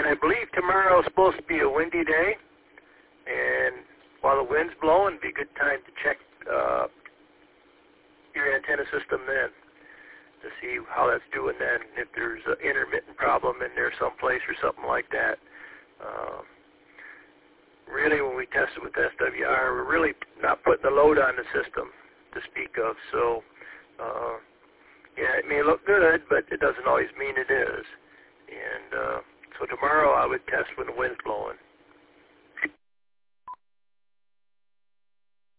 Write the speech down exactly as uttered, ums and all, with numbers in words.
I believe tomorrow is supposed to be a windy day, and while the wind's blowing, it'd be a good time to check uh, your antenna system then to see how that's doing then, if there's an intermittent problem in there someplace or something like that. Uh, really, when we test it with S W R, we're really not putting the load on the system to speak of. So, uh, yeah, it may look good, but it doesn't always mean it is. And uh, so tomorrow I would test when the wind's blowing.